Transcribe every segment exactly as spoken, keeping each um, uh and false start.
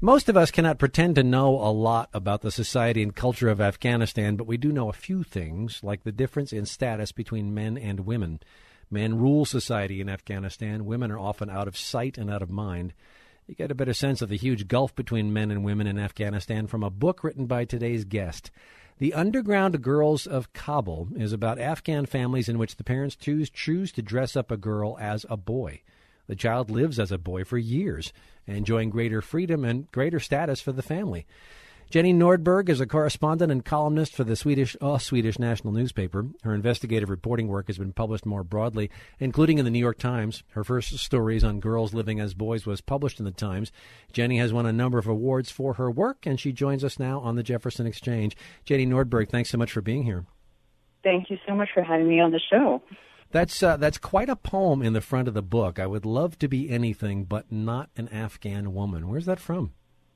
Most of us cannot pretend to know a lot about the society and culture of Afghanistan, but we do know a few things, like the difference in status between men and women. Men rule society in Afghanistan. Women are often out of sight and out of mind. You get a better sense of the huge gulf between men and women in Afghanistan from a book written by today's guest. The Underground Girls of Kabul is about Afghan families in which the parents choose, choose to dress up a girl as a boy. The child lives as a boy for years, enjoying greater freedom and greater status for the family. Jenny Nordberg is a correspondent and columnist for the Swedish, oh, Swedish national newspaper. Her investigative reporting work has been published more broadly, including in the New York Times. Her first stories on girls living as boys was published in the Times. Jenny has won a number of awards for her work, and she joins us now on the Jefferson Exchange. Jenny Nordberg, thanks so much for being here. Thank you so much for having me on the show. That's uh, that's quite a poem in the front of the book. I would love to be anything but not an Afghan woman. Where's that from?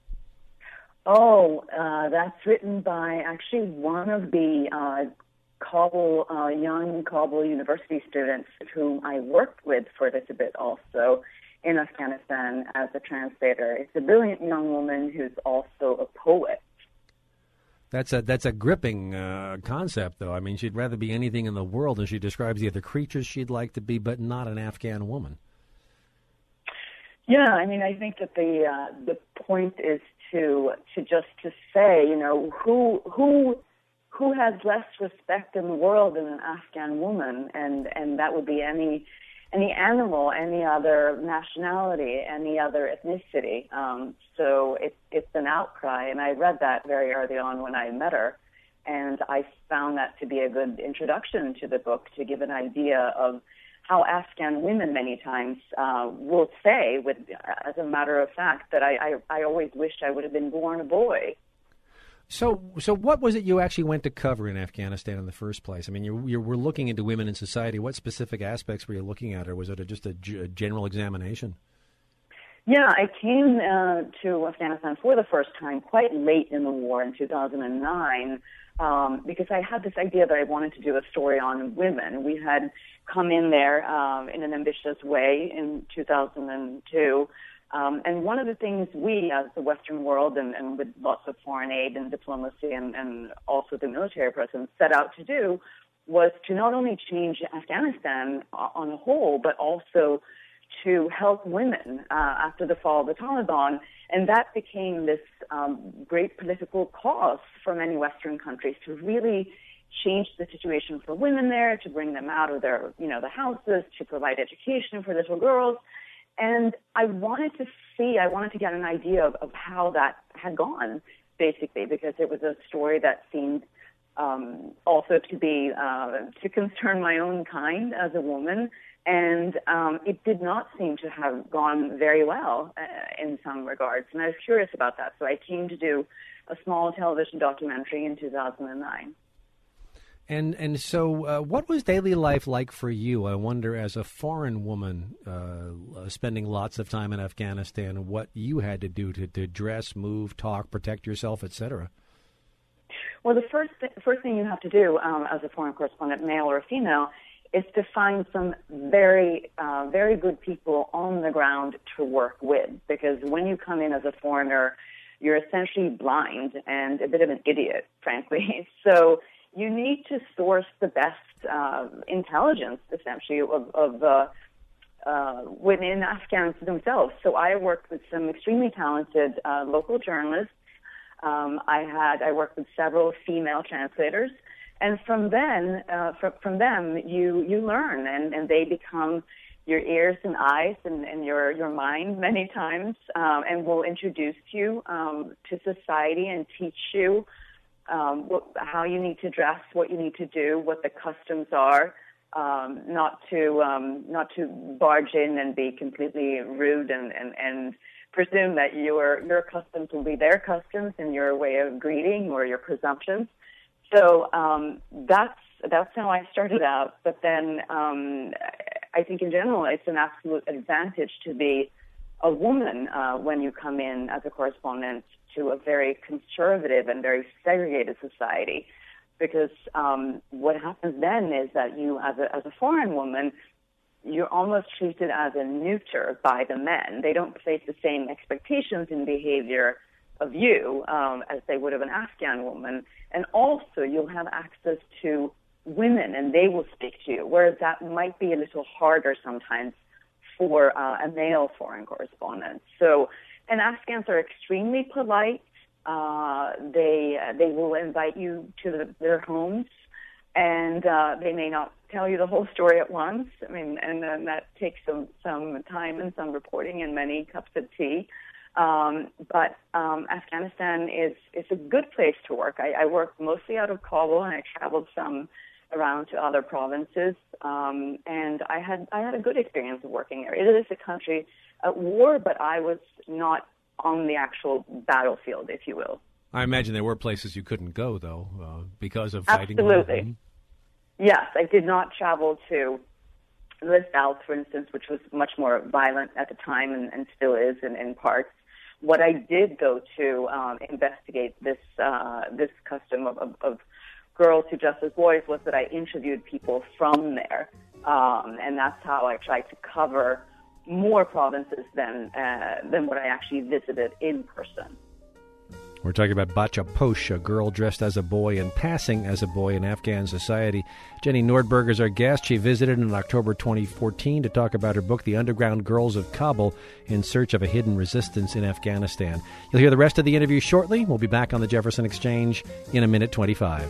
Oh, uh, that's written by actually one of the uh, Kabul, uh, young Kabul University students whom I worked with for a little bit also in Afghanistan as a translator. It's a brilliant young woman who's also a poet. That's a that's a gripping uh, concept, though. I mean, she'd rather be anything in the world, and she describes the other creatures she'd like to be, but not an Afghan woman. Yeah, I mean, I think that the uh, the point is to to just to say, you know, who who who has less respect in the world than an Afghan woman, and and that would be any any animal, any other nationality, any other ethnicity. Um, so it's it's an outcry, and I read that very early on when I met her, and I found that to be a good introduction to the book to give an idea of how Afghan women many times uh, will say, with as a matter of fact, that I, I, I always wished I would have been born a boy. So, so what was it you actually went to cover in Afghanistan in the first place? I mean, you, you were looking into women in society. What specific aspects were you looking at, or was it a, just a, g- a general examination? Yeah, I came uh, to Afghanistan for the first time quite late in the war in two thousand nine um, because I had this idea that I wanted to do a story on women. We had come in there um, in an ambitious way in two thousand two. Um, and one of the things we, as the Western world, and, and with lots of foreign aid and diplomacy and, and also the military presence, set out to do was to not only change Afghanistan on a whole, but also to help women uh, after the fall of the Taliban. And that became this um, great political cause for many Western countries to really change the situation for women there, to bring them out of their, you know, the houses, to provide education for little girls. And I wanted to see, I wanted to get an idea of, of how that had gone, basically, because it was a story that seemed um, also to be, uh, to concern my own kind as a woman. And um, it did not seem to have gone very well uh, in some regards. And I was curious about that. So I came to do a small television documentary in two thousand nine. And and so uh, what was daily life like for you? I wonder, as a foreign woman uh, spending lots of time in Afghanistan, what you had to do to, to dress, move, talk, protect yourself, et cetera. Well, the first, th- first thing you have to do um, as a foreign correspondent, male or female, is to find some very, uh, very good people on the ground to work with. Because when you come in as a foreigner, you're essentially blind and a bit of an idiot, frankly. So you need to source the best uh, intelligence, essentially, of, of uh, uh, within Afghans themselves. So I worked with some extremely talented uh, local journalists. Um, I had I worked with several female translators, and from then, uh, from, from them, you you learn, and, and they become your ears and eyes and, and your your mind many times, um, and will introduce you um, to society and teach you Um, what, how you need to dress, what you need to do, what the customs are, um, not to um, not to barge in and be completely rude and, and, and presume that your your customs will be their customs and your way of greeting or your presumptions. So um, that's that's how I started out. But then um, I think in general it's an absolute advantage to be a woman uh, when you come in as a correspondent to a very conservative and very segregated society, because um, what happens then is that you, as a, as a foreign woman, you're almost treated as a neuter by the men. They don't place the same expectations in behavior of you um, as they would of an Afghan woman. And also, you'll have access to women, and they will speak to you, whereas that might be a little harder sometimes for uh, a male foreign correspondent. So, and Afghans are extremely polite. Uh, they uh, they will invite you to the, their homes, and uh, they may not tell you the whole story at once. I mean, and then that takes some some time and some reporting and many cups of tea. Um, but um, Afghanistan is is a good place to work. I, I work mostly out of Kabul, and I traveled some around to other provinces, um, and I had I had a good experience of working there. It is a country at war, but I was not on the actual battlefield, if you will. I imagine there were places you couldn't go, though, uh, because of fighting. Absolutely. Mm-hmm. Yes, I did not travel to the South, for instance, which was much more violent at the time and, and still is in, in parts. What I did go to um, investigate this uh, this custom of, of, of girls who dress as boys was that I interviewed people from there, um, and that's how I tried to cover more provinces than uh, than what I actually visited in person. We're talking about Bacha Posh, a girl dressed as a boy and passing as a boy in Afghan society. Jenny Nordberg is our guest. She visited in October twenty fourteen to talk about her book, The Underground Girls of Kabul, in Search of a Hidden Resistance in Afghanistan. You'll hear the rest of the interview shortly. We'll be back on the Jefferson Exchange in a minute twenty-five.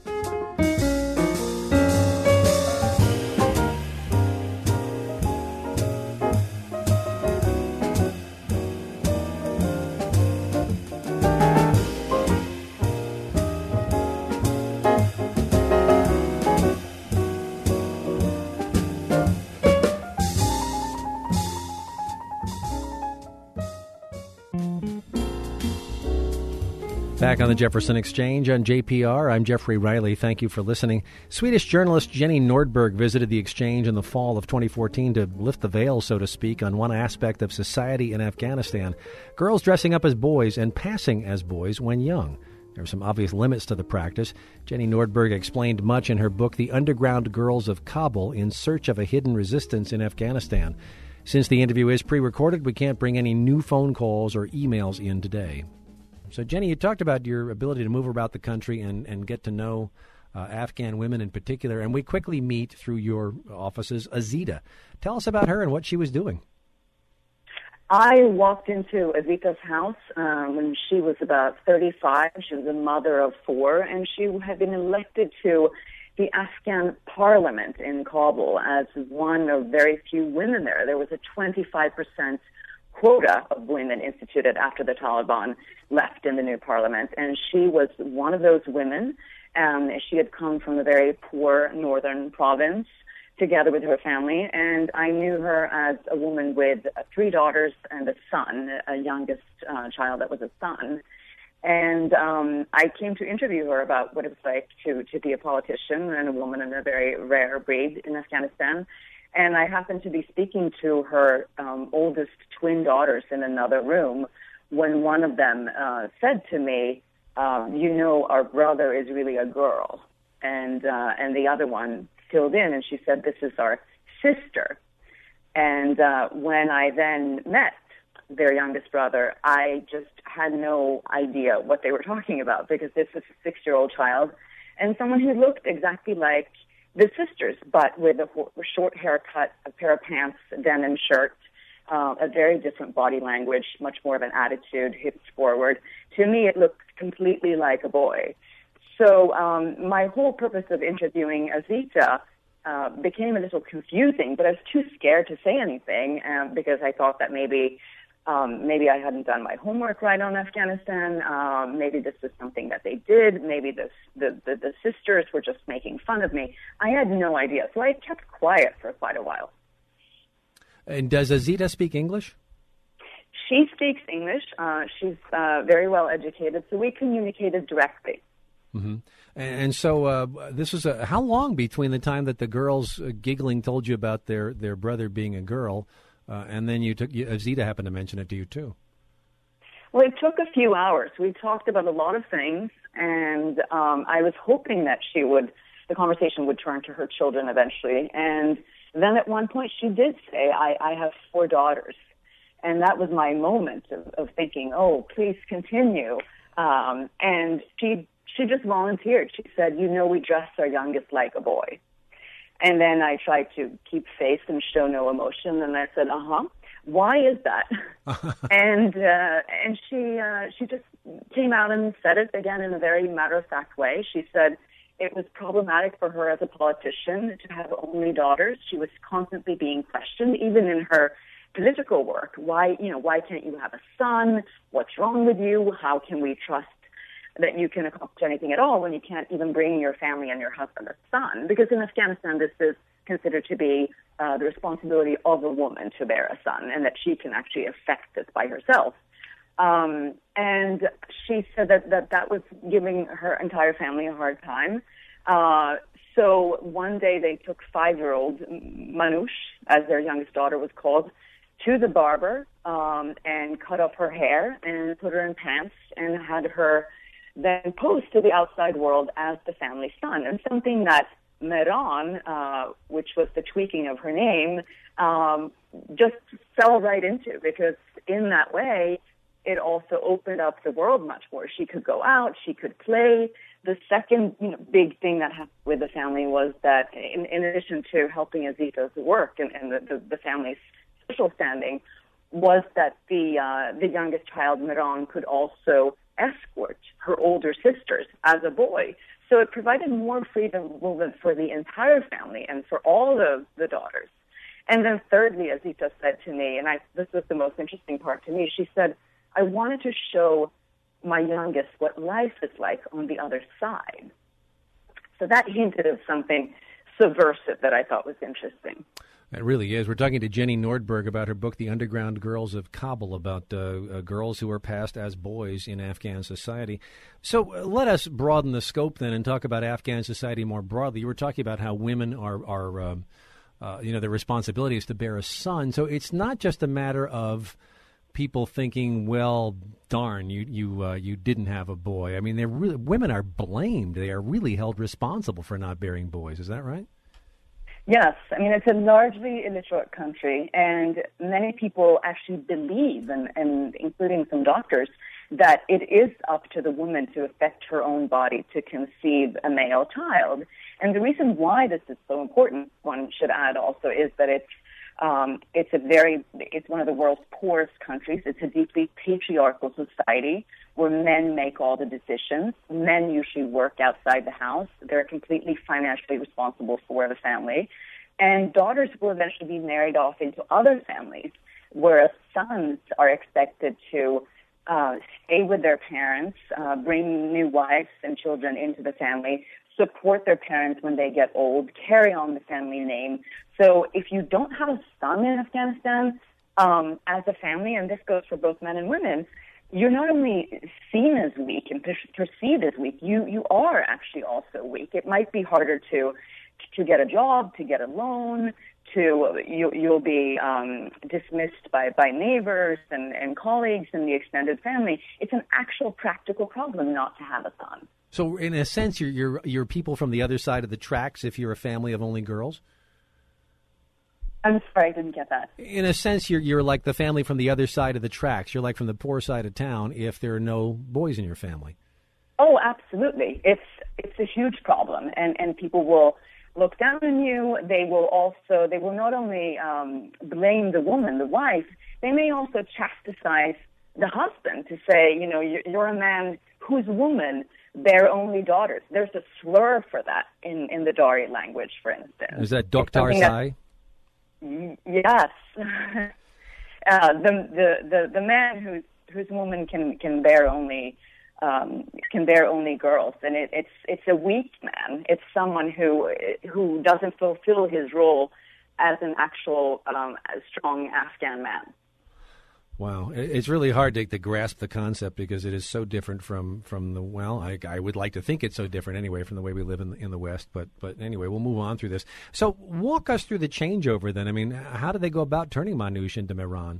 Back on the Jefferson Exchange on J P R, I'm Jeffrey Riley. Thank you for listening. Swedish journalist Jenny Nordberg visited the Exchange in the fall of twenty fourteen to lift the veil, so to speak, on one aspect of society in Afghanistan: girls dressing up as boys and passing as boys when young. There are some obvious limits to the practice. Jenny Nordberg explained much in her book, The Underground Girls of Kabul, in Search of a Hidden Resistance in Afghanistan. Since the interview is pre-recorded, we can't bring any new phone calls or emails in today. So, Jenny, you talked about your ability to move about the country and, and get to know uh, Afghan women in particular, and we quickly meet through your offices Azita. Tell us about her and what she was doing. I walked into Azita's house um, when she was about thirty-five. She was a mother of four, and she had been elected to the Afghan parliament in Kabul as one of very few women there. There was a twenty-five percent quota of women instituted after the Taliban left in the new parliament, and she was one of those women. Um, she had come from a very poor northern province together with her family, and I knew her as a woman with uh, three daughters and a son, a youngest uh, child that was a son. And um, I came to interview her about what it was like to, to be a politician and a woman in a very rare breed in Afghanistan. And I happened to be speaking to her um, oldest twin daughters in another room when one of them uh, said to me, um, you know, our brother is really a girl. And uh, and the other one filled in, and she said, this is our sister. And uh, when I then met their youngest brother, I just had no idea what they were talking about, because this was a six-year-old child and someone who looked exactly like the sisters, but with a short haircut, a pair of pants, a denim shirt, uh, a very different body language, much more of an attitude, hips forward. To me, it looked completely like a boy. So um, my whole purpose of interviewing Azita uh, became a little confusing, but I was too scared to say anything uh, because I thought that maybe Um, maybe I hadn't done my homework right on Afghanistan. Um, maybe this was something that they did. Maybe this, the, the, the sisters were just making fun of me. I had no idea. So I kept quiet for quite a while. And does Azita speak English? She speaks English. Uh, she's uh, very well educated, so we communicated directly. Mm-hmm. And, and so uh, this was a, how long between the time that the girls uh, giggling told you about their, their brother being a girl Uh, and then you took, you, Azita happened to mention it to you, too. Well, it took a few hours. We talked about a lot of things, and um, I was hoping that she would, the conversation would turn to her children eventually. And Then at one point she did say, I, I have four daughters. And that was my moment of, of thinking, oh, please continue. Um, and she she just volunteered. She said, you know, we dress our youngest like a boy. And then I tried to keep face and show no emotion. And I said, uh-huh, why is that? and uh, and she uh, she just came out and said it again in a very matter-of-fact way. She said it was problematic for her as a politician to have only daughters. She was constantly being questioned, even in her political work. Why, you know, why can't you have a son? What's wrong with you? How can we trust that you can accomplish anything at all when you can't even bring your family and your husband a son? Because in Afghanistan, this is considered to be uh, the responsibility of a woman to bear a son, and that she can actually affect this by herself. Um, and she said that, that that was giving her entire family a hard time. Uh, so one day they took five-year-old Manoush, as their youngest daughter was called, to the barber um, and cut off her hair and put her in pants and had her then pose to the outside world as the family son. And something that Mehran, uh, which was the tweaking of her name, um, just fell right into, because in that way, it also opened up the world much more. She could go out, she could play. The second you know, big thing that happened with the family was that in, in addition to helping Azita's work and, and the, the, the family's social standing, was that the uh, the youngest child, Mehran, could also escort her older sisters as a boy. So it provided more freedom of movement for the entire family and for all of the daughters. And then thirdly, Azita said to me, and I, this was the most interesting part to me, she said, I wanted to show my youngest what life is like on the other side. So that hinted at something subversive that I thought was interesting. It really is. We're talking to Jenny Nordberg about her book, The Underground Girls of Kabul, about uh, uh, girls who are passed as boys in Afghan society. So uh, let us broaden the scope then and talk about Afghan society more broadly. You were talking about how women are, are um, uh, you know, their responsibility is to bear a son. So it's not just a matter of people thinking, well, darn, you you uh, you didn't have a boy. I mean, they're really, women are blamed. They are really held responsible for not bearing boys. Is that right? Yes. I mean, it's a largely illiterate country, and many people actually believe, and, and including some doctors, that it is up to the woman to affect her own body to conceive a male child. And the reason why this is so important, one should add also, is that it's Um, it's a very, it's one of the world's poorest countries. It's a deeply patriarchal society where men make all the decisions. Men usually work outside the house. They're completely financially responsible for the family. And daughters will eventually be married off into other families, whereas sons are expected to uh, stay with their parents, uh, bring new wives and children into the family, support their parents when they get old, carry on the family name. So if you don't have a son in Afghanistan um, as a family, and this goes for both men and women, you're not only seen as weak and per- perceived as weak, you, you are actually also weak. It might be harder to to get a job, to get a loan, to you, you'll be um, dismissed by, by neighbors and, and colleagues and the extended family. It's an actual practical problem not to have a son. So in a sense, you're, you're, you're people from the other side of the tracks if you're a family of only girls? I'm sorry, I didn't get that. In a sense, you're you're like the family from the other side of the tracks. You're like from the poor side of town if there are no boys in your family. Oh, absolutely. It's it's a huge problem, and, and people will look down on you. They will also, they will not only um, blame the woman, the wife, they may also chastise the husband to say, you know, you're, you're a man whose woman bear only daughters. There's a slur for that in, in the Dari language, for instance. Is that Doktar Sai? Yes. uh, the, the, the, the man whose, whose woman can, can bear only Um, can bear only girls, and it, it's it's a weak man. It's someone who who doesn't fulfill his role as an actual um, strong Afghan man. Wow, it's really hard to, to grasp the concept because it is so different from, from the well. I, I would like to think it's so different anyway from the way we live in in the West. But but anyway, we'll move on through this. So walk us through the changeover then. I mean, how did they go about turning Manoush into Mehran?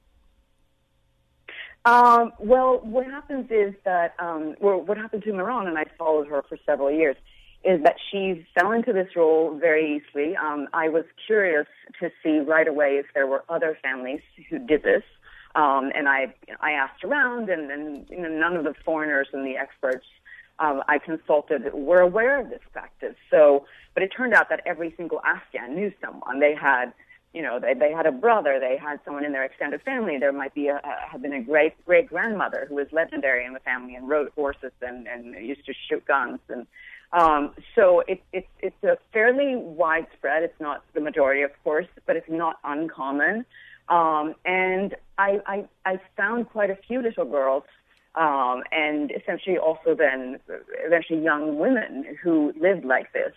Um, well, what happens is that, um, well, what happened to Mehran, and I followed her for several years, is that she fell into this role very easily. Um, I was curious to see right away if there were other families who did this. Um, and I I asked around, and, and you know, none of the foreigners and the experts um, I consulted were aware of this practice. So, but it turned out that every single Afghan knew someone. They had, you know, they, they had a brother, they had someone in their extended family. There might be a, a had been a great great grandmother who was legendary in the family and rode horses and, and used to shoot guns. And um, so it, it, it's a fairly widespread. It's not the majority, of course, but it's not uncommon. Um, and I, I, I found quite a few little girls, um, and essentially also then eventually young women who lived like this.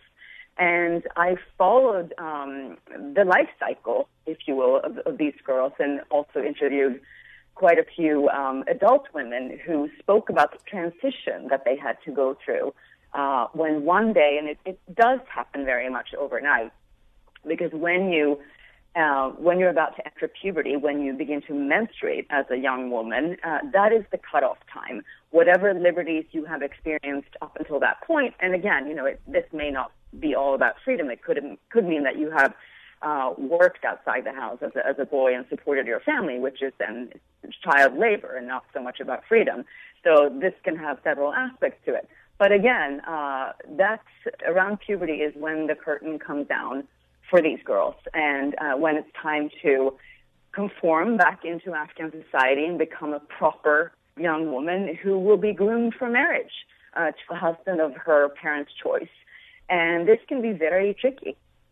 And I followed um, the life cycle, if you will, of, of these girls, and also interviewed quite a few um, adult women who spoke about the transition that they had to go through uh, when one day, and it, it does happen very much overnight, because when you Uh, when you're about to enter puberty, when you begin to menstruate as a young woman, uh, that is the cutoff time. Whatever liberties you have experienced up until that point, and again, you know, it, this may not be all about freedom. It could could mean that you have uh, worked outside the house as a, as a boy and supported your family, which is then child labor and not so much about freedom. So this can have several aspects to it. But again, uh, that's around puberty is when the curtain comes down for these girls, and uh, when it's time to conform back into Afghan society and become a proper young woman who will be groomed for marriage uh, to a husband of her parents' choice. And this can be very tricky.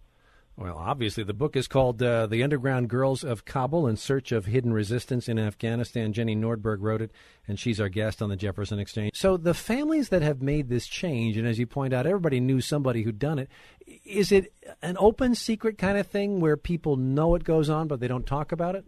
Well, obviously, the book is called uh, The Underground Girls of Kabul in Search of Hidden Resistance in Afghanistan. Jenny Nordberg wrote it, and she's our guest on the Jefferson Exchange. So the families that have made this change, and as you point out, everybody knew somebody who'd done it, is it an open secret kind of thing where people know it goes on, but they don't talk about it?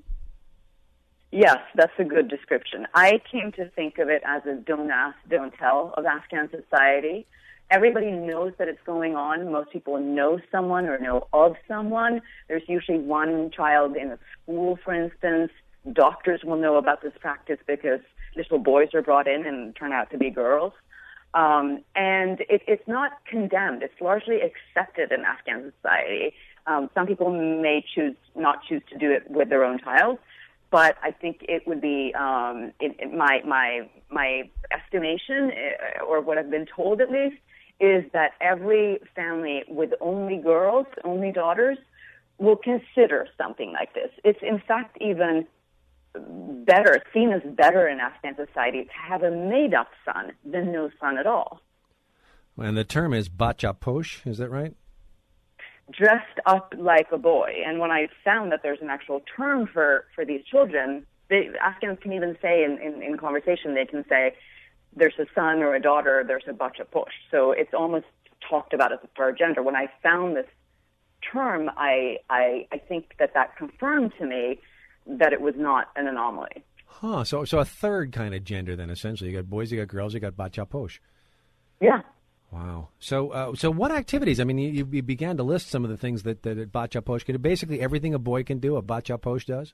Yes, that's a good description. I came to think of it as a don't ask, don't tell of Afghan society. Everybody knows that it's going on. Most people know someone or know of someone. There's usually one child in a school, for instance. Doctors will know about this practice because little boys are brought in and turn out to be girls. Um, and it, it's not condemned. It's largely accepted in Afghan society. Um, some people may choose not choose to do it with their own child, but I think it would be um, it, it, my my my estimation, uh, or what I've been told at least, is that every family with only girls, only daughters, will consider something like this. It's in fact even better, seen as better in Afghan society to have a made-up son than no son at all. And the term is bacha posh, is that right? Dressed up like a boy. And when I found that there's an actual term for, for these children, they, Afghans can even say in, in, in conversation, they can say, there's a son or a daughter, there's a bacha posh. So it's almost talked about as a third gender. When I found this term, I, I, I think that that confirmed to me that it was not an anomaly. Huh, so so a third kind of gender then, essentially. You got boys, you got girls, you got bacha posh. Yeah. Wow. So uh, so what activities? I mean, you, you began to list some of the things that, that a bacha posh can do. Basically everything a boy can do, a bacha posh does?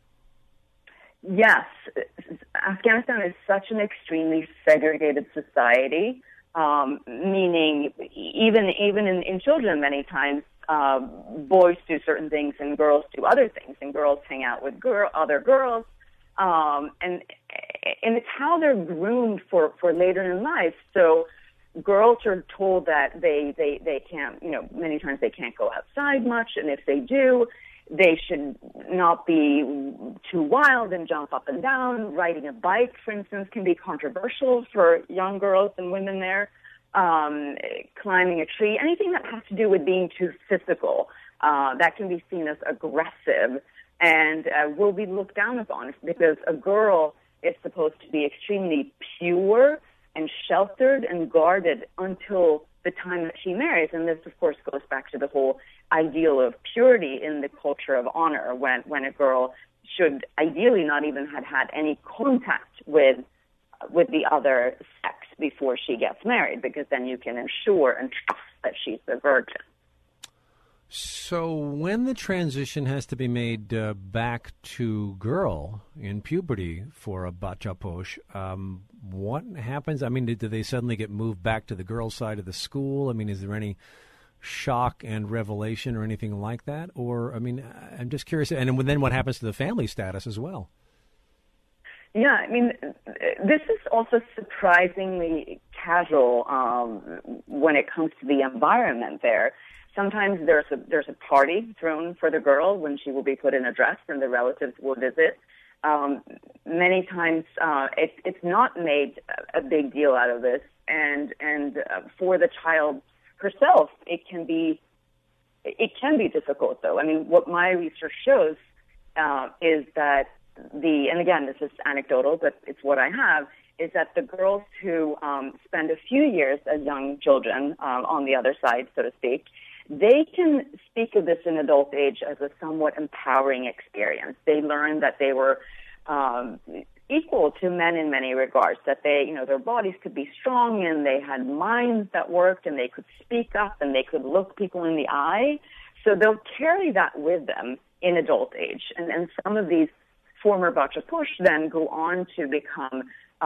Yes. Afghanistan is such an extremely segregated society, um, meaning even even in, in children many times, uh, boys do certain things and girls do other things, and girls hang out with girl, other girls, um, and and it's how they're groomed for, for later in life. So girls are told that they, they, they can't, you know, many times they can't go outside much, and if they do, they should not be too wild and jump up and down. Riding a bike, for instance, can be controversial for young girls and women there. Um, climbing a tree, anything that has to do with being too physical, uh, that can be seen as aggressive and uh, will be looked down upon, because a girl is supposed to be extremely pure and sheltered and guarded until the time that she marries. And this, of course, goes back to the whole ideal of purity in the culture of honor, when, when a girl should ideally not even have had any contact with with the other sex before she gets married, because then you can ensure and trust that she's a virgin. So when the transition has to be made uh, back to girl in puberty for a bacha-posh, um, what happens? I mean, do, do they suddenly get moved back to the girl side of the school? I mean, is there any shock and revelation or anything like that? Or, I mean, I'm just curious. And then what happens to the family status as well? Yeah, I mean, this is also surprisingly casual um, when it comes to the environment there. Sometimes there's a there's a party thrown for the girl when she will be put in a dress and the relatives will visit. Um, many times uh, it, it's not made a big deal out of this, and and uh, for the child herself, it can be it can be difficult though. I mean, what my research shows uh, is that the and again this is anecdotal, but it's what I have, is that the girls who um, spend a few years as young children um, on the other side, so to speak, they can speak of this in adult age as a somewhat empowering experience. They learned that they were um, equal to men in many regards, that they, you know, their bodies could be strong and they had minds that worked and they could speak up and they could look people in the eye. So they'll carry that with them in adult age. And, and some of these former bacha-posh then go on to become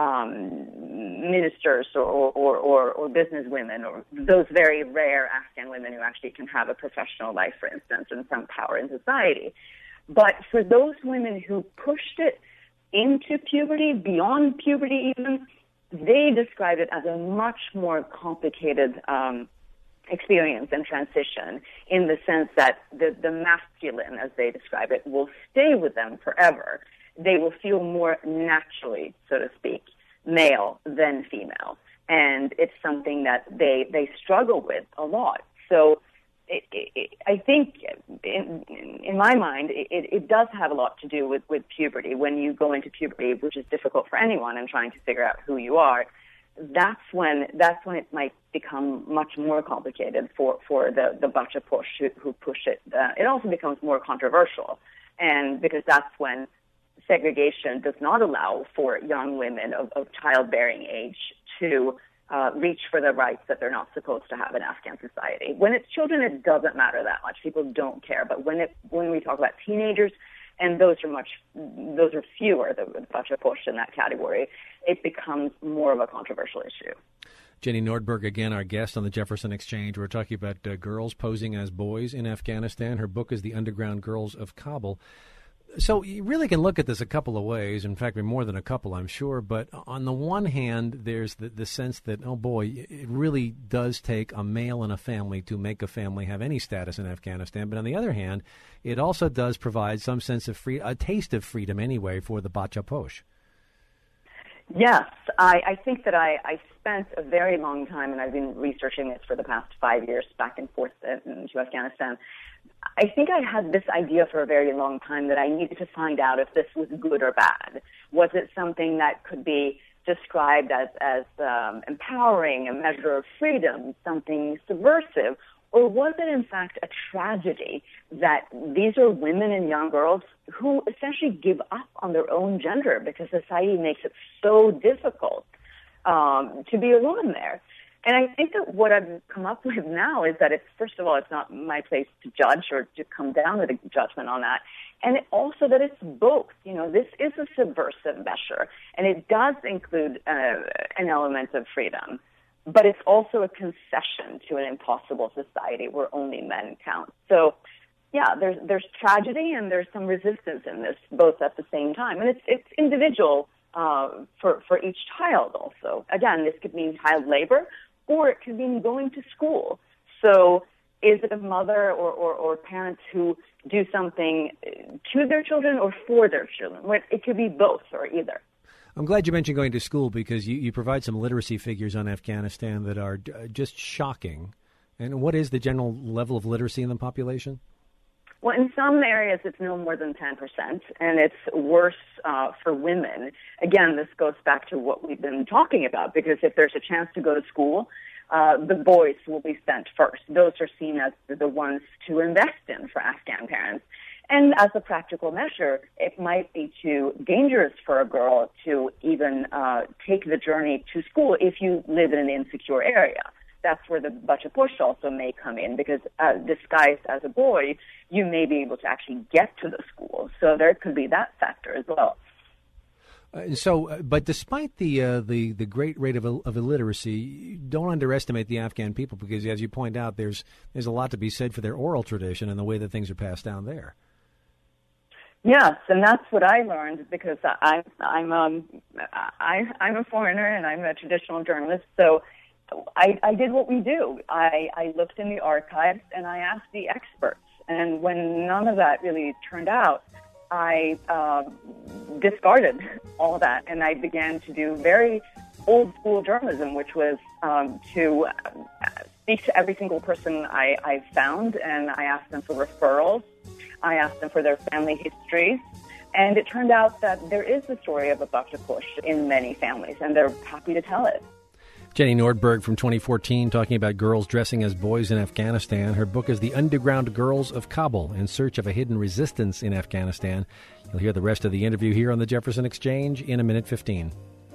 um, ministers or, or, or, or business women, or those very rare Afghan women who actually can have a professional life, for instance, and some power in society. But for those women who pushed it into puberty, beyond puberty even, they describe it as a much more complicated um, experience and transition, in the sense that the, the masculine, as they describe it, will stay with them forever. They will feel more naturally, so to speak, male than female. And it's something that they, they struggle with a lot. So it, it, I think, in, in my mind, it, it does have a lot to do with, with puberty. When you go into puberty, which is difficult for anyone, and trying to figure out who you are, that's when that's when it might become much more complicated for, for the, the bacha-posh who, who push it. Uh, it also becomes more controversial, and because that's when segregation does not allow for young women of, of childbearing age to uh, reach for the rights that they're not supposed to have in Afghan society. When it's children, it doesn't matter that much. People don't care. But when it when we talk about teenagers, and those are much those are fewer, the, the bacha-posh in that category, it becomes more of a controversial issue. Jenny Nordberg, again, our guest on the Jefferson Exchange. We're talking about uh, girls posing as boys in Afghanistan. Her book is The Underground Girls of Kabul. So you really can look at this a couple of ways. In fact, more than a couple, I'm sure. But on the one hand, there's the, the sense that, oh, boy, it really does take a male and a family to make a family have any status in Afghanistan. But on the other hand, it also does provide some sense of free, a taste of freedom anyway for the bacha-posh. Yes, I, I think that I, I spent a very long time, and I've been researching this for the past five years, back and forth to Afghanistan. I think I had this idea for a very long time that I needed to find out if this was good or bad. Was it something that could be described as, as um, empowering, a measure of freedom, something subversive, or was it in fact a tragedy that these are women and young girls who essentially give up on their own gender because society makes it so difficult um, to be a woman there? And I think that what I've come up with now is that it's, first of all, it's not my place to judge or to come down with a judgment on that. And it also that it's both. You know, this is a subversive measure, and it does include uh, an element of freedom. But it's also a concession to an impossible society where only men count. So, yeah, there's there's tragedy and there's some resistance in this, both at the same time. And it's it's individual uh, for, for each child also. Again, this could mean child labor, or it could mean going to school. So is it a mother or, or, or parents who do something to their children or for their children? It could be both or either. I'm glad you mentioned going to school, because you, you provide some literacy figures on Afghanistan that are uh, just shocking. And what is the general level of literacy in the population? Well, in some areas, it's no more than ten percent, and it's worse uh, for women. Again, this goes back to what we've been talking about, because if there's a chance to go to school, uh, the boys will be sent first. Those are seen as the ones to invest in for Afghan parents. And as a practical measure, it might be too dangerous for a girl to even uh, take the journey to school if you live in an insecure area. that's where the bachaposh also may come in, because uh, disguised as a boy, you may be able to actually get to the school. So there could be that factor as well. Uh, so, uh, but despite the uh, the the great rate of of illiteracy, don't underestimate the Afghan people, because, as you point out, there's there's a lot to be said for their oral tradition and the way that things are passed down there. Yes, and that's what I learned, because I, I'm um, I, I'm a foreigner and I'm a traditional journalist. So I, I did what we do. I, I looked in the archives and I asked the experts. And when none of that really turned out, I uh, discarded all of that, and I began to do very old school journalism, which was um, to speak to every single person I, I found, and I asked them for referrals. I asked them for their family histories, and it turned out that there is the story of a bachaposh in many families, and they're happy to tell it. Jenny Nordberg from twenty fourteen, talking about girls dressing as boys in Afghanistan. Her book is The Underground Girls of Kabul, In Search of a Hidden Resistance in Afghanistan. You'll hear the rest of the interview here on the Jefferson Exchange in a minute fifteen.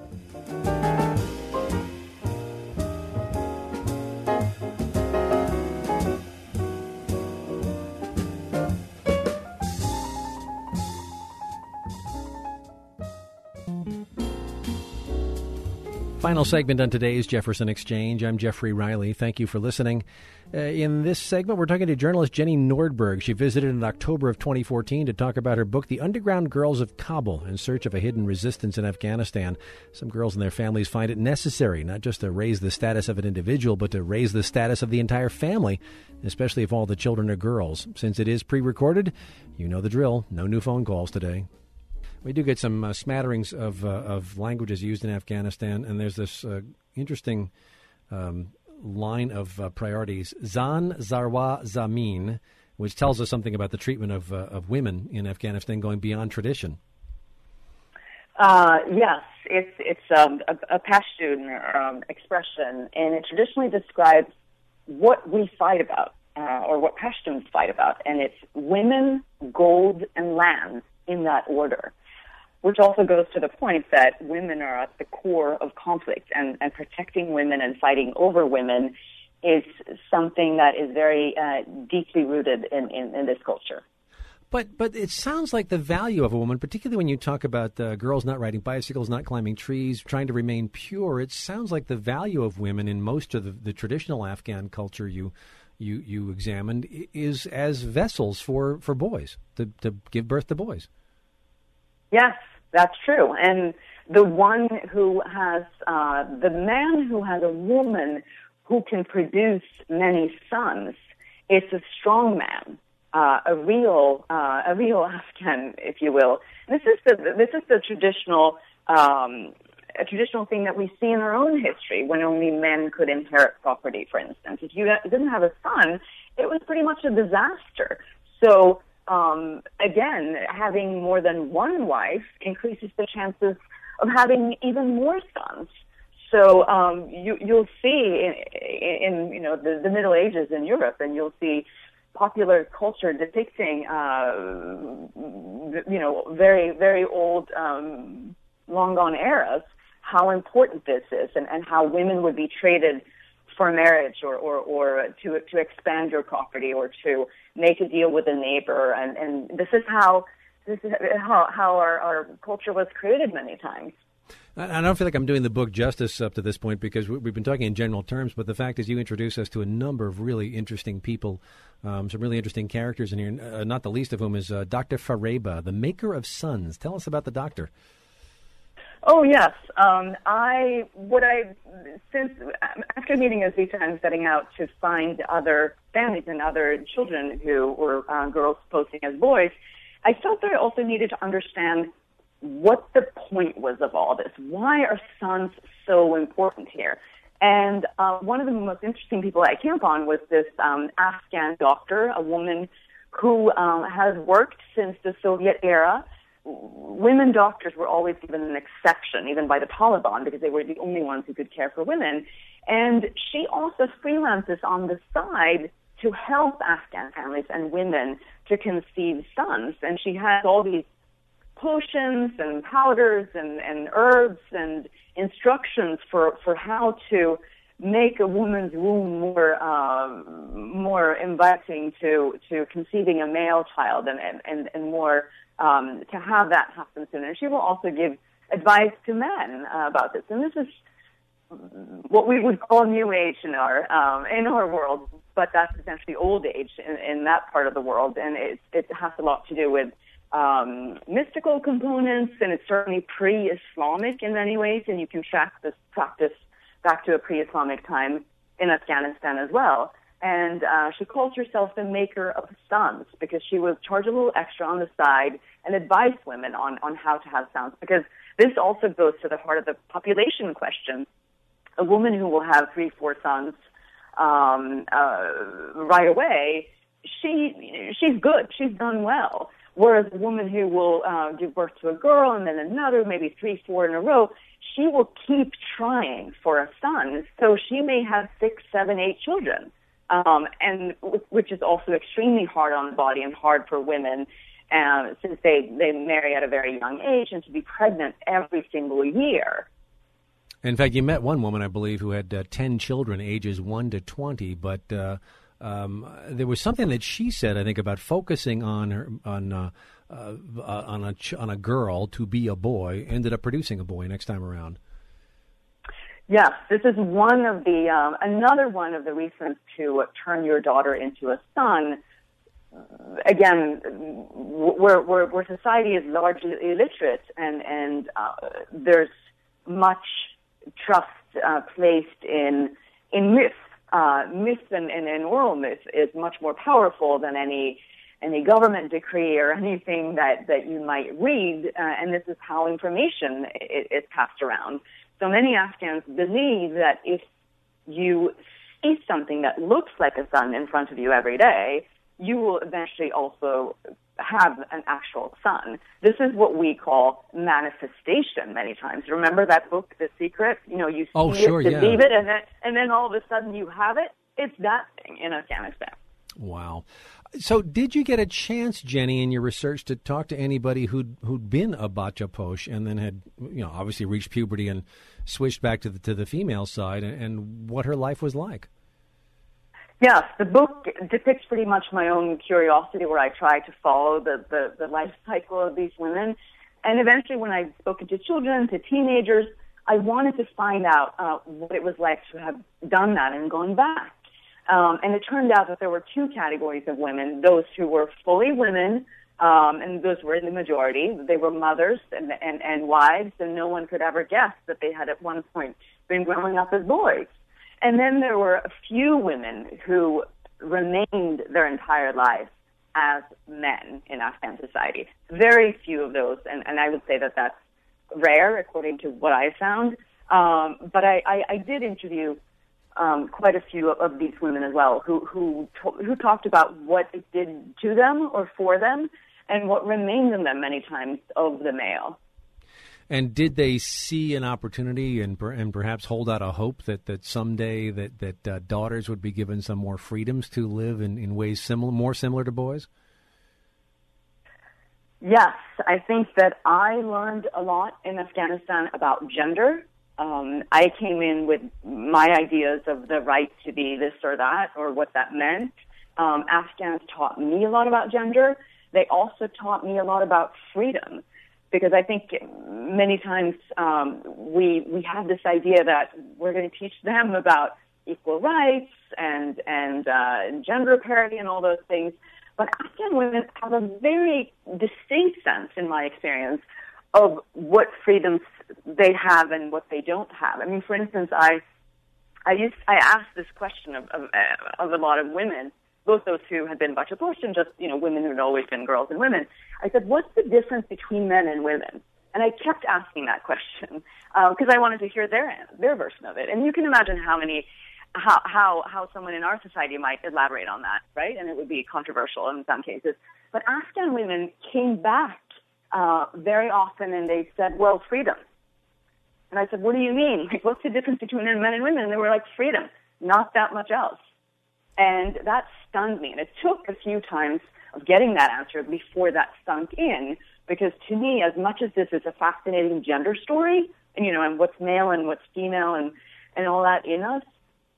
Final segment on today's Jefferson Exchange. I'm Jeffrey Riley. Thank you for listening. Uh, in this segment, we're talking to journalist Jenny Nordberg. She visited in October of twenty fourteen to talk about her book, The Underground Girls of Kabul, In Search of a Hidden Resistance in Afghanistan. Some girls and their families find it necessary not just to raise the status of an individual, but to raise the status of the entire family, especially if all the children are girls. Since it is pre-recorded, you know the drill. No new phone calls today. We do get some uh, smatterings of uh, of languages used in Afghanistan, and there's this uh, interesting um, line of uh, priorities, Zan Zarwa Zamin, which tells us something about the treatment of uh, of women in Afghanistan going beyond tradition. Uh, yes, it's it's um, a, a Pashtun um, expression, and it traditionally describes what we fight about, uh, or what Pashtuns fight about, and it's women, gold, and land in that order. Which also goes to the point that women are at the core of conflict, and, and protecting women and fighting over women is something that is very uh, deeply rooted in, in, in this culture. But but it sounds like the value of a woman, particularly when you talk about uh, girls not riding bicycles, not climbing trees, trying to remain pure, it sounds like the value of women in most of the, the traditional Afghan culture you you you examined is as vessels for, for boys, to, to give birth to boys. Yes, that's true. And the one who has, uh, the man who has a woman who can produce many sons is a strong man, uh, a real, uh, a real Afghan, if you will. This is the, this is the traditional, um, a traditional thing that we see in our own history when only men could inherit property, for instance. If you didn't have a son, it was pretty much a disaster. So, Um, again, having more than one wife increases the chances of having even more sons. So um, you, you'll see in, in you know the, the Middle Ages in Europe, and you'll see popular culture depicting uh, you know very very old, um, long gone eras, how important this is, and, and how women would be traded for marriage, or, or, or to to expand your property, or to make a deal with a neighbor, and, and this is how this is how, how our, our culture was created many times. I don't feel like I'm doing the book justice up to this point, because we've been talking in general terms, but the fact is you introduce us to a number of really interesting people, um, some really interesting characters in here, uh, not the least of whom is uh, Doctor Fareba, the maker of sons. Tell us about the doctor. Oh, yes. Um, I, what I, since, after meeting Azita and setting out to find other families and other children who were uh, girls posing as boys, I felt that I also needed to understand what the point was of all this. Why are sons so important here? And uh, one of the most interesting people I came upon was this um, Afghan doctor, a woman who um, has worked since the Soviet era. Women doctors were always given an exception, even by the Taliban, because they were the only ones who could care for women. And she also freelances on the side to help Afghan families and women to conceive sons. And she has all these potions and powders and, and herbs and instructions for, for how to make a woman's womb more um, more inviting to, to conceiving a male child and, and, and more um, to have that happen sooner. She will also give advice to men uh, about this. And this is what we would call new age in our um, in our world, but that's essentially old age in, in that part of the world. And it, it has a lot to do with um, mystical components, and it's certainly pre-Islamic in many ways, and you can track this practice back to a pre-Islamic time in Afghanistan as well. And uh, she calls herself the maker of sons because she would charge a little extra on the side and advise women on, on how to have sons, because this also goes to the heart of the population question. A woman who will have three, four sons um, uh, right away, she she's good, she's done well. Whereas a woman who will uh, give birth to a girl and then another, maybe three, four in a row, she will keep trying for a son. So she may have six, seven, eight children, um, and which is also extremely hard on the body and hard for women uh, since they, they marry at a very young age, and to be pregnant every single year. In fact, you met one woman, I believe, who had uh, ten children, ages one to twenty, but uh, um, there was something that she said, I think, about focusing on her on uh, uh, on a ch- on a girl to be a boy. Ended up producing a boy next time around. Yes, this is one of the um, another one of the reasons to turn your daughter into a son. Again, where where, where society is largely illiterate, and and uh, there's much trust uh, placed in in myth. Uh, myth and, and, and oral myth is much more powerful than any any government decree or anything that, that you might read, uh, and this is how information is, is passed around. So many Afghans believe that if you see something that looks like a sun in front of you every day, you will eventually also have an actual sun. This is what we call manifestation many times. Remember that book, The Secret? You know, you see oh, sure, it, yeah. believe it, and then, and then all of a sudden you have it. It's that thing in Afghanistan. Wow. So did you get a chance, Jenny, in your research to talk to anybody who'd who'd been a bacha-posh and then had, you know, obviously reached puberty and switched back to the, to the female side, and, and what her life was like? Yes, the book depicts pretty much my own curiosity, where I try to follow the, the, the life cycle of these women. And eventually, when I've spoken to children, to teenagers, I wanted to find out uh, what it was like to have done that and gone back. Um, and it turned out that there were two categories of women: those who were fully women, um, and those were in the majority. They were mothers and, and, and wives, and no one could ever guess that they had at one point been growing up as boys. And then there were a few women who remained their entire lives as men in Afghan society. Very few of those, and, and I would say that that's rare according to what I found. Um, but I, I, I did interview um, quite a few of these women as well, who who to- who talked about what it did to them or for them, and what remained in them many times of the male. And did they see an opportunity and per, and perhaps hold out a hope that, that someday that, that uh, daughters would be given some more freedoms to live in, in ways similar, more similar to boys? Yes, I think that I learned a lot in Afghanistan about gender. Um, I came in with my ideas of the right to be this or that, or what that meant. Um, Afghans taught me a lot about gender. They also taught me a lot about freedom. Because I think many times um, we we have this idea that we're going to teach them about equal rights and and uh, gender parity and all those things, but Afghan women have a very distinct sense, in my experience, of what freedoms they have and what they don't have. I mean, for instance, I I used I asked this question of of, uh, of a lot of women, both those who had been bacha-posh and just, you know, women who had always been girls and women. I said, what's the difference between men and women? And I kept asking that question because uh, I wanted to hear their their version of it. And you can imagine how many, how how how someone in our society might elaborate on that, right? And it would be controversial in some cases. But Afghan women came back uh, very often, and they said, well, freedom. And I said, what do you mean? Like, what's the difference between men and women? And they were like, freedom, not that much else. And that stunned me. And it took a few times of getting that answer before that sunk in, because to me, as much as this is a fascinating gender story, and, you know, and what's male and what's female and, and all that in us,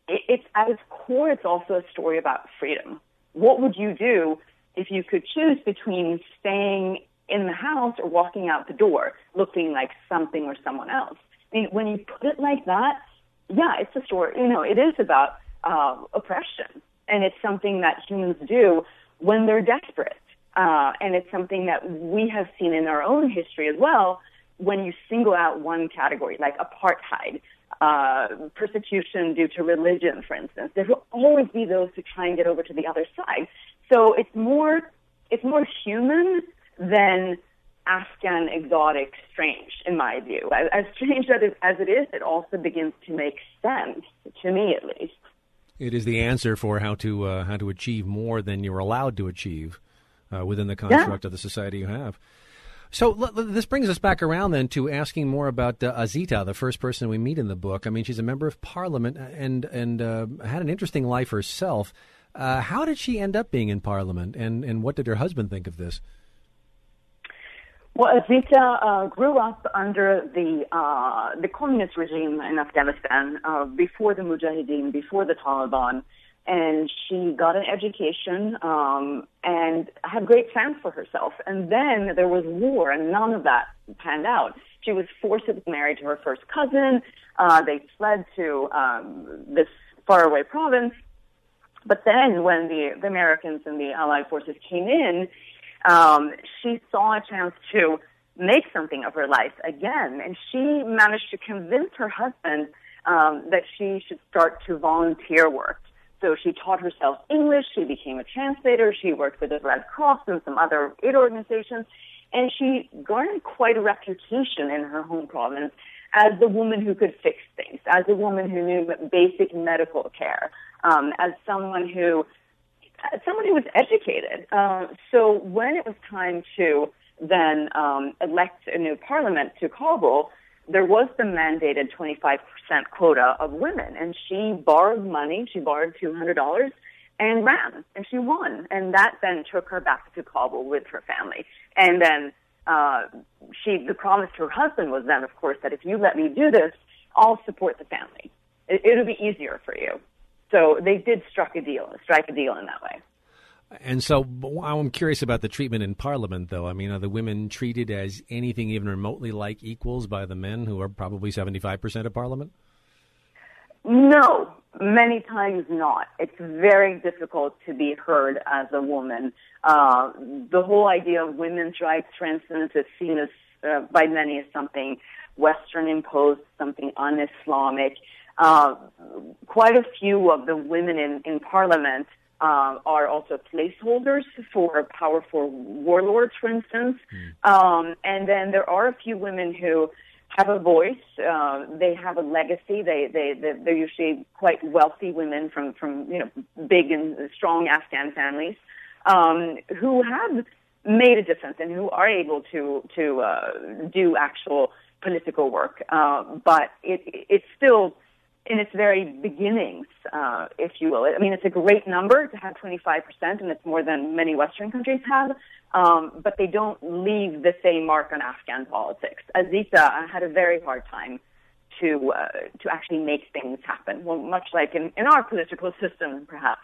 it, it's at its core, it's also a story about freedom. What would you do if you could choose between staying in the house or walking out the door, looking like something or someone else? I mean, when you put it like that, yeah, it's a story. You know, it is about uh, oppression, and it's something that humans do when they're desperate. Uh, and it's something that we have seen in our own history as well. When you single out one category, like apartheid, uh, persecution due to religion, for instance, there will always be those who try and get over to the other side. So it's more, it's more human than Afghan, exotic, strange, in my view. As, as strange as it, as it is, it also begins to make sense, to me at least. It is the answer for how to uh, how to achieve more than you're allowed to achieve uh, within the construct yeah. of the society you have. So l- l- this brings us back around then to asking more about uh, Azita, the first person we meet in the book. I mean, she's a member of parliament and and uh, had an interesting life herself. Uh, how did she end up being in parliament, and, and what did her husband think of this? Well, Azita uh, grew up under the uh, the communist regime in Afghanistan uh, before the Mujahideen, before the Taliban. And she got an education um, and had great plans for herself. And then there was war, and none of that panned out. She was forcibly married to her first cousin. Uh, they fled to um, this faraway province. But then when the, the Americans and the Allied forces came in, um, she saw a chance to make something of her life again. And she managed to convince her husband um, that she should start to volunteer work. So she taught herself English, she became a translator, she worked with the Red Cross and some other aid organizations, and she garnered quite a reputation in her home province as the woman who could fix things, as a woman who knew basic medical care, um, as someone who as someone who was educated. Uh, so when it was time to then um, elect a new parliament to Kabul, there was the mandated twenty-five percent quota of women, and she borrowed money. She borrowed two hundred dollars and ran, and she won. And that then took her back to Kabul with her family. And then uh, she, the promise to her husband was then, of course, that if you let me do this, I'll support the family. It, it'll be easier for you. So they did struck a deal, strike a deal in that way. And so I'm curious about the treatment in Parliament, though. I mean, are the women treated as anything even remotely like equals by the men, who are probably seventy-five percent of Parliament? No, many times not. It's very difficult to be heard as a woman. Uh, the whole idea of women's rights, for instance, is seen as, uh, by many as something Western imposed, something un-Islamic. Uh, quite a few of the women in, in Parliament Uh, are also placeholders for powerful warlords, for instance. Mm. Um, and then there are a few women who have a voice. Uh, they have a legacy. They, they, they're usually quite wealthy women from, from you know, big and strong Afghan families um, who have made a difference and who are able to, to uh, do actual political work. Uh, but it, it's still in its very beginnings, uh, if you will. I mean, it's a great number to have twenty-five percent, and it's more than many Western countries have, um, but they don't leave the same mark on Afghan politics. Azita had a very hard time to uh, to actually make things happen, well, much like in, in our political system, perhaps.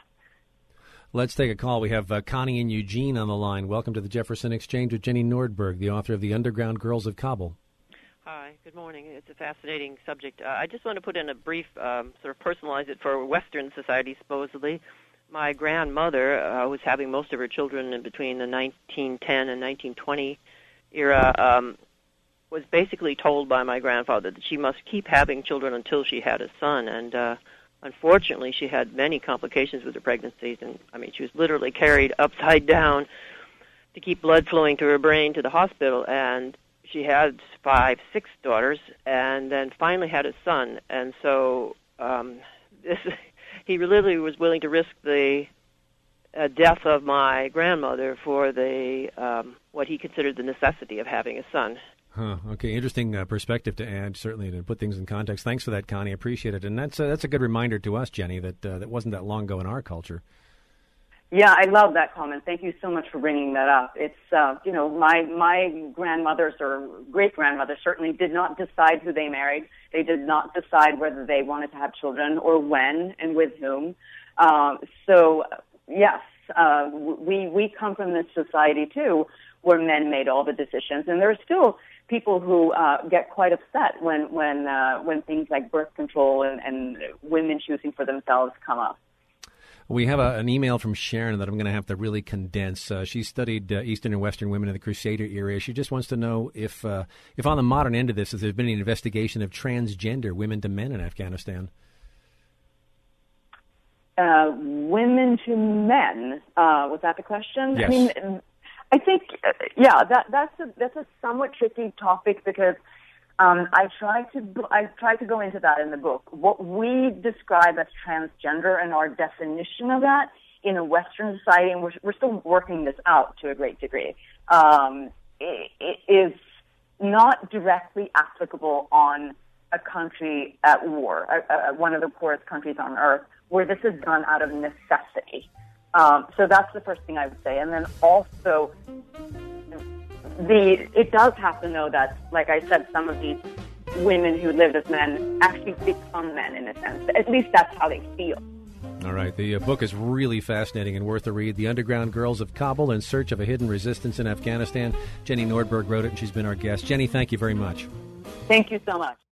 Let's take a call. We have uh, Connie and Eugene on the line. Welcome to the Jefferson Exchange with Jenny Nordberg, the author of The Underground Girls of Kabul. Hi, good morning. It's a fascinating subject. Uh, I just want to put in a brief, um, sort of personalize it for Western society, supposedly. My grandmother uh, was having most of her children in between the nineteen ten and nineteen twenty era, um, was basically told by my grandfather that she must keep having children until she had a son. And uh, unfortunately, she had many complications with her pregnancies. And, I mean, she was literally carried upside down to keep blood flowing to her brain to the hospital. And she had five, six daughters, and then finally had a son. And so um, this, he literally was willing to risk the uh, death of my grandmother for the um, what he considered the necessity of having a son. Huh. Okay, interesting uh, perspective to add, certainly, to put things in context. Thanks for that, Connie. I appreciate it. And that's uh, that's a good reminder to us, Jenny, that uh, that wasn't that long ago in our culture. Yeah, I love that comment. Thank you so much for bringing that up. It's, uh, you know, my my grandmothers or great-grandmothers certainly did not decide who they married. They did not decide whether they wanted to have children or when and with whom. Uh, so, yes, uh, we we come from this society, too, where men made all the decisions. And there are still people who uh, get quite upset when when uh, when things like birth control and, and women choosing for themselves come up. We have a, an email from Sharon that I'm going to have to really condense. Uh, she studied uh, Eastern and Western women in the Crusader era. She just wants to know if, uh, if on the modern end of this, if there's been an investigation of transgender women to men in Afghanistan. Uh, women to men, uh, was that the question? Yes. I mean, I think, uh, yeah, that that's a that's a somewhat tricky topic because. Um, I try to I try to go into that in the book. What we describe as transgender and our definition of that in a Western society, and we're, we're still working this out to a great degree, um, it, it is not directly applicable on a country at war, uh, uh, one of the poorest countries on earth, where this is done out of necessity. Um, so that's the first thing I would say, and then also. The it does happen, though, that, like I said, some of these women who lived as men actually become men in a sense. At least that's how they feel. All right. The uh, book is really fascinating and worth a read. The Underground Girls of Kabul in Search of a Hidden Resistance in Afghanistan. Jenny Nordberg wrote it, and she's been our guest. Jenny, thank you very much. Thank you so much.